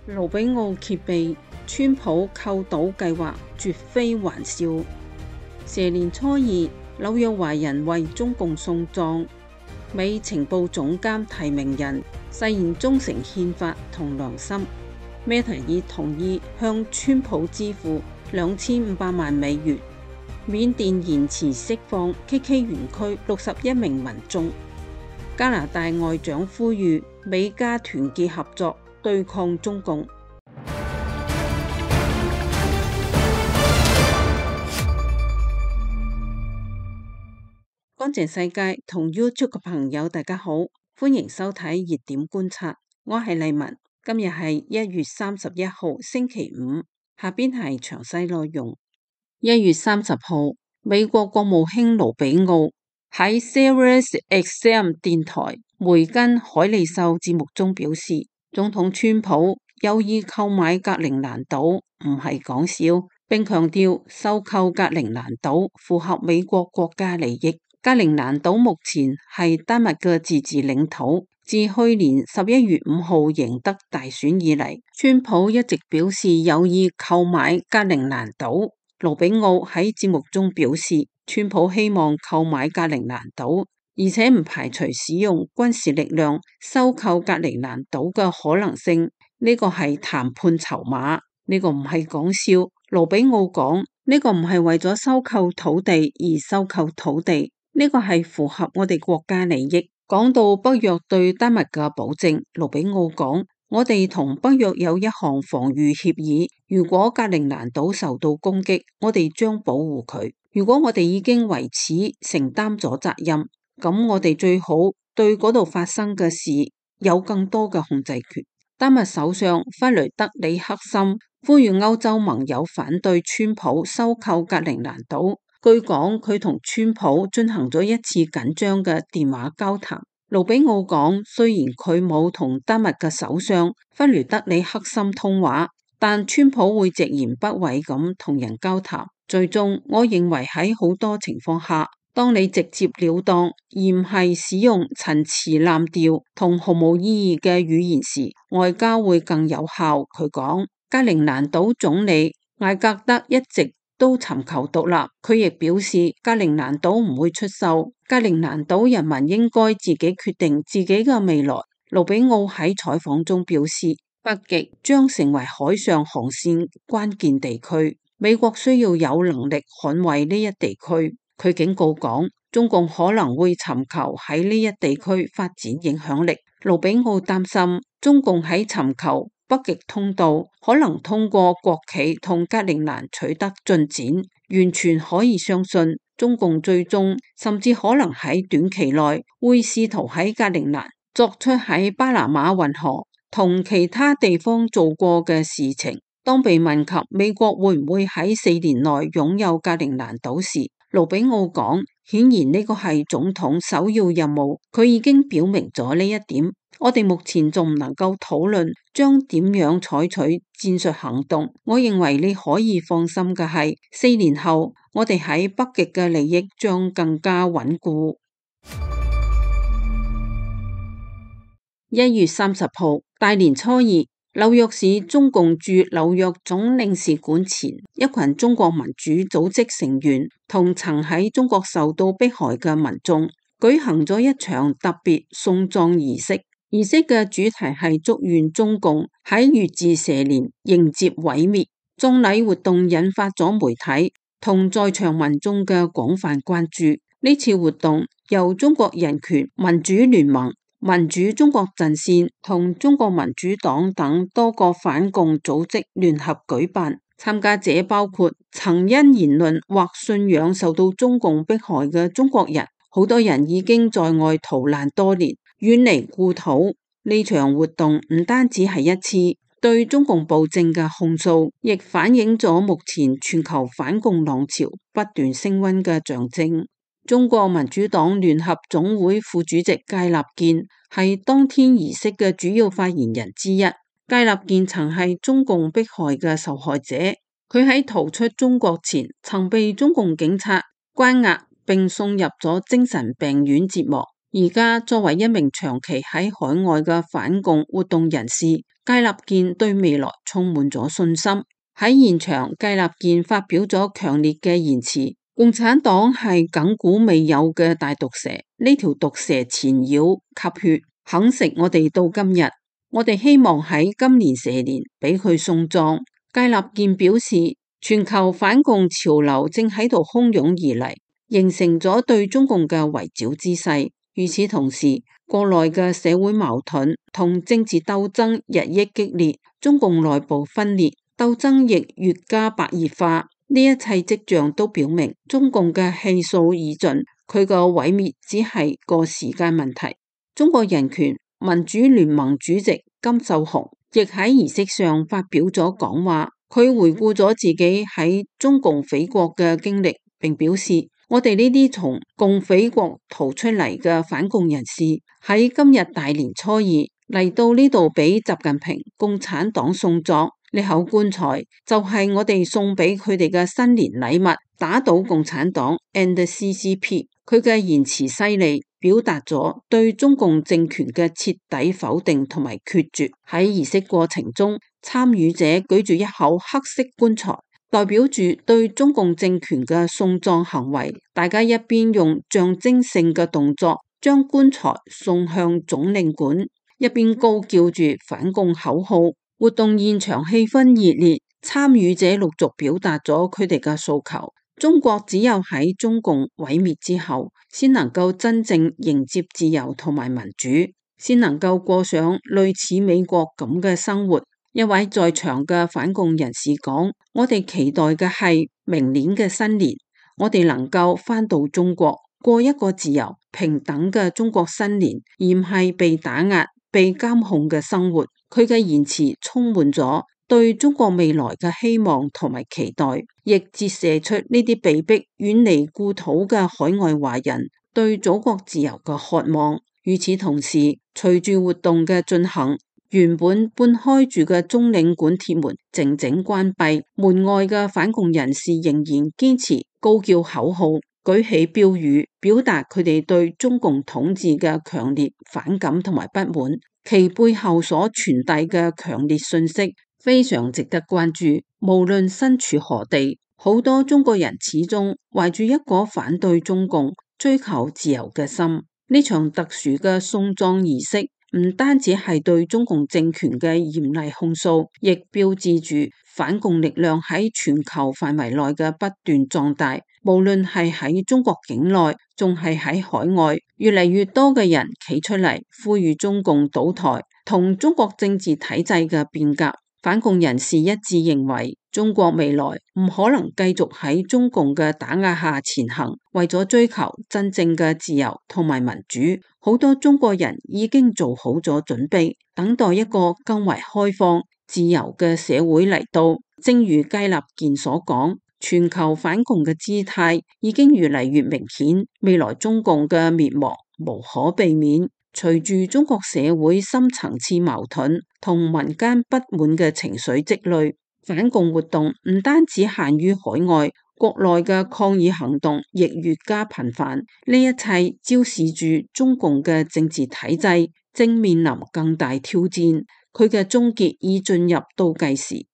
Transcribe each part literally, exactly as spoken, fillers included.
盧比奧揭秘，川普購島計劃絕非玩笑。蛇年初二，紐約華人為中共送葬，美情報總監提名人誓言忠誠憲法同良心。Meta 已同意向川普支付兩千五百萬美元。緬甸延遲釋放 K K 園區六十一名民眾。加拿大外長呼籲美加團結合作對抗中共。乾淨世界同 YouTube 嘅朋友大家好，歡迎收睇熱點觀察，我係麗文。今日係一月三十一號星期五，下邊係詳細內容。一月三十號，美國國務卿盧比奧喺 Sirius X M 電台梅根海利秀節目中表示，總統川普有意購買格陵蘭島唔係講笑，並強調收購格陵蘭島符合美國國家利益。格陵蘭島目前係丹麥嘅自治領土，自去年十一月五號贏得大選以嚟，川普一直表示有意購買格陵蘭島。盧比奧喺節目中表示，川普希望購買格陵蘭島，而且唔排除使用軍事力量收購格陵蘭島嘅可能性。呢個係談判籌碼，呢個唔係講笑。盧比奧講，呢個唔係為咗收購土地而收購土地，呢個係符合我哋國家利益。講到北約對丹麥嘅保證，盧比奧講，我哋同北約有一項防禦協議，如果格陵蘭島受到攻擊，我哋將保護佢。如果我哋已經為此承擔咗責任，咁我哋最好對嗰度發生嘅事有更多嘅控制權。丹麥首相弗雷德里克森呼籲歐洲盟友反對川普收購格陵蘭島。據講，佢同川普進行咗一次緊張嘅電話交談。盧比奧講，雖然佢冇同丹麥嘅首相弗雷德里克森通話，但川普會直言不諱咁同人交談。最終，我認為喺好多情況下，當你直接了當，而唔係使用陳詞濫調同毫無意義嘅語言時，外交會更有效。佢講，格陵蘭島總理艾格德一直都尋求獨立，佢亦表示格陵蘭島唔會出售，格陵蘭島人民應該自己決定自己嘅未來。盧比奧喺採訪中表示，北極將成為海上航線關鍵地區，美國需要有能力捍衛呢一地區。佢警告講，中共可能會尋求喺呢一地區發展影響力。盧比奧擔心中共喺尋求北極通道，可能通過國企同格陵蘭取得進展，完全可以相信中共最終甚至可能喺短期內會試圖喺格陵蘭作出喺巴拿馬運河同其他地方做過嘅事情。當被問及美國會唔會喺四年內擁有格陵蘭島時，盧比奧講，顯然呢個係總統首要任務，佢已經表明咗呢一點。我哋目前仲唔能夠討論將點樣採取戰術行動。我認為你可以放心嘅係，四年後我哋喺北極嘅利益將更加穩固。一月三十號，大年初二，紐約市中共駐紐約總領事館前，一群中國民主組織成員同曾喺中國受到迫害嘅民眾舉行咗一場特別送葬儀式。儀式嘅主題係祝願中共喺乙巳蛇年迎接毀滅。葬禮活動引發咗媒體同在場民眾嘅廣泛關注。呢次活動由中國人權民主聯盟、民主中國陣線同中國民主黨等多個反共組織聯合舉辦。參加者包括曾因言論或信仰受到中共迫害嘅中國人，好多人已經在外逃難多年，遠離故土。呢場活動唔單止係一次對中共暴政嘅控訴，亦反映咗目前全球反共浪潮不斷升溫嘅象徵。中國民主黨聯合總會副主席芥立健係當天儀式嘅主要發言人之一。芥立健曾係中共迫害嘅受害者，佢喺逃出中國前曾被中共警察關押並送入咗精神病院折磨。 而家作為一名長期喺海外嘅反共活動人士，芥立健對未來充滿咗信心。喺現場，芥立健發表咗強烈嘅言辭：共產黨係亙古未有嘅大毒蛇，呢條毒蛇纏繞吸血，啃食我哋到今日。我哋希望喺今年蛇年俾佢送葬。芥立健表示，全球反共潮流正喺度洶湧而嚟，形成咗對中共嘅圍剿之勢。與此同時，國內嘅社會矛盾同政治鬥爭日益激烈，中共內部分裂，鬥爭亦越加白熱化。呢一切跡象都表明，中共嘅氣數已盡，佢個毀滅只係個時間問題。中國人權民主聯盟主席金秀雄亦喺儀式上發表咗講話，佢回顧咗自己喺中共匪國嘅經歷，並表示，我哋呢啲從共匪國逃出嚟嘅反共人士，喺今日大年初二嚟到呢度俾習近平共產黨送葬，呢口棺材就係我哋送俾佢哋嘅新年禮物，打倒共產黨 and C C P。 佢嘅言辭犀利，表達咗對中共政權嘅徹底否定同埋決絕。喺儀式過程中，參與者舉住一口黑色棺材，代表住對中共政權嘅送葬行為。大家一邊用象徵性嘅動作將棺材送向總領館，一邊高叫住反共口號。活動現場氣氛熱烈，參與者陸續表達咗佢哋嘅訴求。中國只有喺中共毀滅之後，先能夠真正迎接自由同埋民主，先能夠過上類似美國咁嘅生活。一位在場嘅反共人士講：我哋期待嘅係明年嘅新年，我哋能夠返到中國，過一個自由平等嘅中國新年，而唔係被打壓、被監控嘅生活。佢嘅言辭充滿咗對中國未來嘅希望同埋期待，亦折射出呢啲被逼遠離故土嘅海外華人對祖國自由嘅渴望。與此同時，隨住活動嘅進行，原本半開住嘅中領館鐵門靜靜關閉，門外嘅反共人士仍然堅持高叫口號，舉起標語，表達佢哋對中共統治嘅強烈反感同埋不滿。其背後所傳遞嘅強烈訊息非常值得關注。無論身處何地，好多中國人始終懷住一顆反對中共、追求自由嘅心。呢場特殊嘅送葬儀式唔單止係對中共政權嘅嚴厲控訴，亦標誌住反共力量喺全球範圍內嘅不斷壯大。無論係喺中國境內，仲係喺海外，越嚟越多嘅人企出嚟呼籲中共倒台，同中國政治體制嘅變革。反共人士一致認為，中國未來唔可能繼續喺中共嘅打壓下前行。為咗追求真正嘅自由同埋民主，好多中國人已經做好咗準備，等待一個更為開放、自由嘅社會嚟到。正如芥立健所講，全球反共嘅姿態已經越嚟越明顯，未來中共嘅滅亡無可避免。隨住中國社會深層次矛盾同民間不滿嘅情緒積累，反共活動唔單止限於海外，國內嘅抗議行動亦越加頻繁。呢一切昭示住中共嘅政治體制正面臨更大挑戰，佢嘅終結已進入倒計時。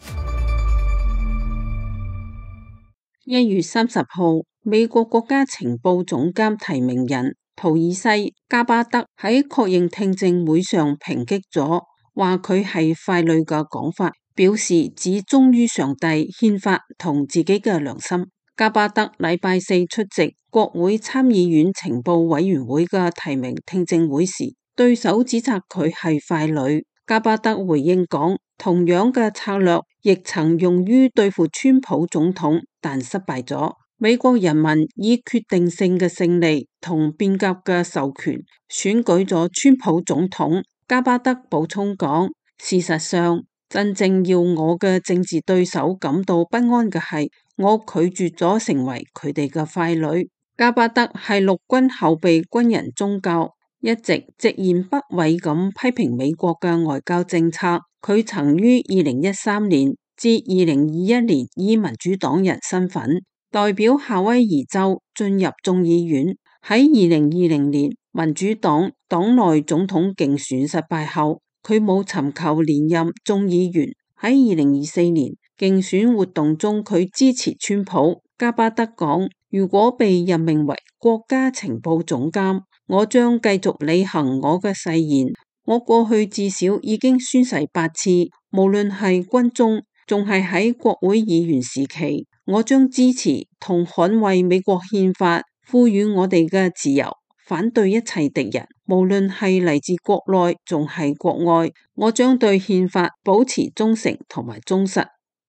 一月三十號，美國國家情報總監提名人圖爾西加巴德喺確認聽證會上抨擊咗話佢係傀儡嘅講法，表示只忠於上帝、憲法同自己嘅良心。加巴德禮拜四出席國會參議院情報委員會嘅提名聽證會時，對手指責佢係傀儡。加巴德回應講，同樣嘅策略亦曾用於對付川普總統，但失敗咗。美國人民以決定性嘅勝利同變革嘅授權選舉咗川普總統。加巴德補充講，事實上，真正要我嘅政治對手感到不安嘅係，我拒絕咗成為佢哋嘅傀儡。加巴德係陸軍後備軍人宗教，一直直言不諱咁批評美國嘅外交政策。佢曾於二零一三年至二零二一年以民主黨人身份代表夏威夷州進入眾議院。喺二零二零年民主黨黨內總統競選失敗後，佢冇尋求連任眾議員。喺二零二四年競選活動中，佢支持川普。加巴德講：如果被任命為國家情報總監，我將繼續履行我嘅誓言。我過去至少已經宣誓八次，無論係軍中，仲係喺國會議員時期，我將支持同捍衛美國憲法賦予我哋嘅自由，反對一切敵人，無論係嚟自國內仲係國外。我將對憲法保持忠誠同埋忠實。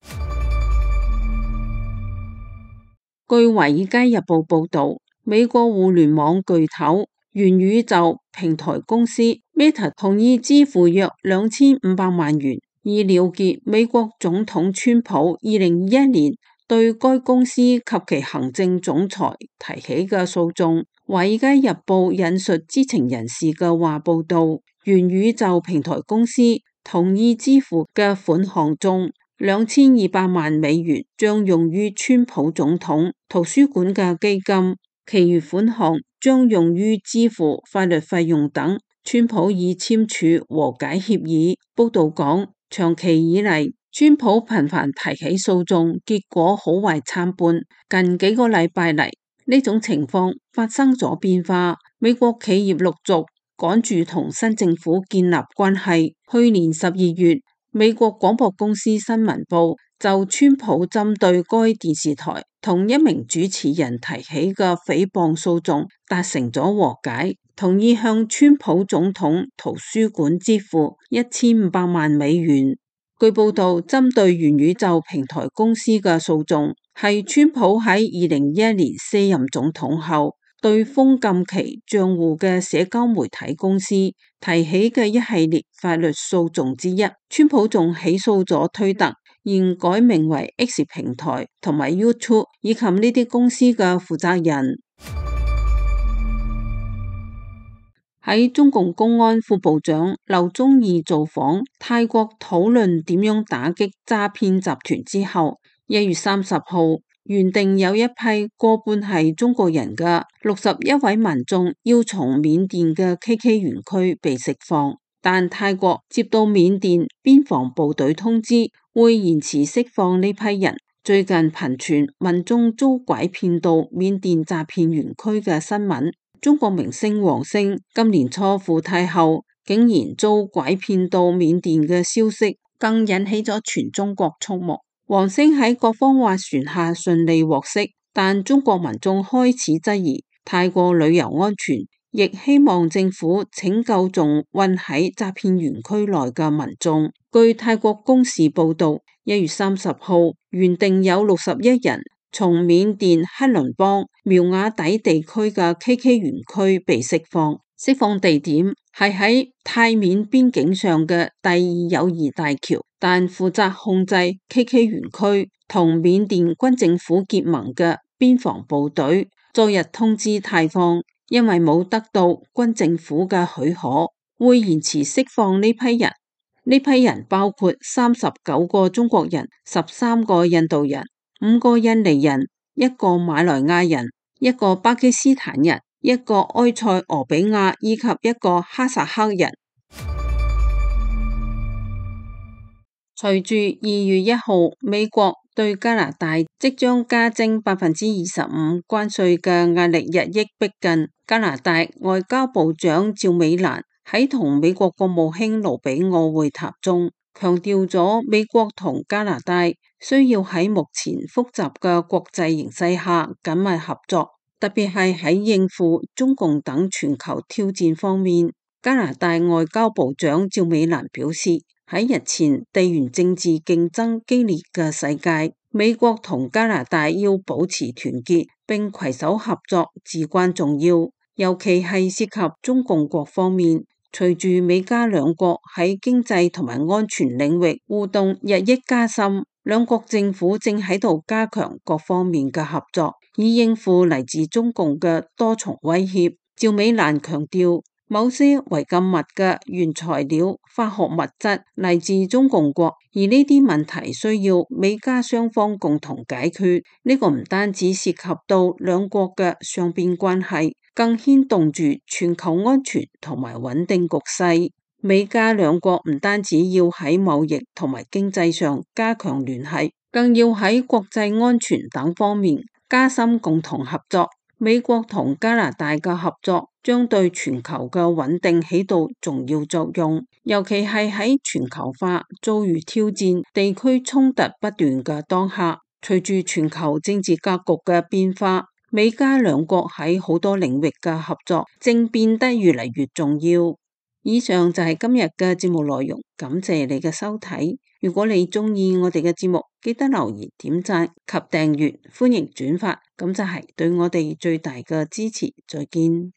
據《華爾街日報》報導，美國互聯網巨頭元宇宙平台公司 Meta 同意支付約兩千五百萬元，以了結美國總統川普二零二一年對該公司及其行政總裁提起嘅訴訟。《華爾街日報》引述知情人士嘅話報導，元宇宙平台公司同意支付嘅款項中，兩千二百萬美元將用於川普總統圖書館嘅基金，其餘款項將用於支付法律費用等。川普已簽署和解協議。報道講，長期以嚟，川普頻繁提起訴訟，結果好壞參半。近幾個禮拜嚟，呢種情況發生咗變化。美國企業陸續趕住同新政府建立關係。去年十二月，美國廣播公司新聞部就川普針對該電視台同一名主持人提起嘅誹謗訴訟達成咗和解，同意向川普總統圖書館支付一千五百萬美元。據報道，針對元宇宙平台公司嘅訴訟係川普喺二零一一年卸任總統後對封禁其賬戶嘅社交媒體公司提起嘅一系列法律訴訟之一。川普仲起訴咗推特，現改名為 X 平台同埋 YouTube 以及呢啲公司嘅負責人。喺中共公安副部長劉宗義造訪泰國討論點樣打擊詐騙集團之後，一月三十號，原定有一批過半係中國人嘅六十一位民眾要從緬甸嘅 K K 園區被釋放，但泰國接到緬甸邊防部隊通知會延遲釋放呢批人。最近頻傳民眾遭拐騙到緬甸詐騙園區嘅新聞。中國明星王星今年初赴泰後，竟然遭拐騙到緬甸嘅消息，更引起咗全中國矚目。王星喺各方斡旋下順利獲釋，但中國民眾開始質疑泰國旅遊安全，亦希望政府拯救仲困喺詐騙園區內嘅民眾。據泰國公視報道，一月三十號原定有六十一人從緬甸克倫邦苗瓦底地區嘅 K K 園區被釋放，釋放地點係喺泰緬邊境上嘅第二友誼大橋，但負責控制 K K 園區同緬甸軍政府結盟嘅邊防部隊昨日通知泰方，因為冇得到軍政府嘅許可，會延遲釋放呢批人。呢批人包括三十九個中國人、十三個印度人、五個印尼人、一個馬來亞人、一個巴基斯坦人、一個埃塞俄比亞以及一個哈薩克人。隨住二月一號美國對加拿大即將加徵百分之二十五關稅嘅壓力日益逼近，加拿大外交部長趙美蘭喺同美國國務卿盧比奧會談中，強調咗美國同加拿大需要喺目前複雜嘅國際形勢下緊密合作，特別係喺應付中共等全球挑戰方面。加拿大外交部長趙美蘭表示，喺日前地緣政治競爭激烈嘅世界，美國同加拿大要保持團結並攜手合作至關重要，尤其係涉及中共國方面。隨住美加兩國喺經濟同埋安全領域互動日益加深，兩國政府正喺度加強各方面嘅合作，以應付嚟自中共嘅多重威脅。趙美蘭強調，某些違禁物嘅原材料、化學物質嚟自中共國，而呢啲問題需要美加雙方共同解決。呢個唔單止涉及到兩國嘅雙邊關係， 更牽動住全球安全同埋穩定局勢。美加兩國唔單止要喺貿易同埋經濟上加強聯繫，更要喺國際安全等方面加深共同合作。美國同加拿大嘅合作將對全球嘅穩定起到重要作用，尤其係喺全球化遭遇挑戰、地區衝突不斷嘅當下。隨住全球政治格局嘅變化，美加兩國喺好多領域嘅合作正變得越嚟越重要。以上就係今日嘅節目內容，感謝你嘅收睇。如果你中意我哋嘅節目，記得留言、點讚及訂閱，歡迎轉發，咁就係對我哋最大嘅支持。再見。